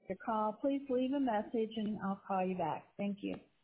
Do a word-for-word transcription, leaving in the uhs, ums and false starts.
your call, please leave a message and I'll call you back. Thank you.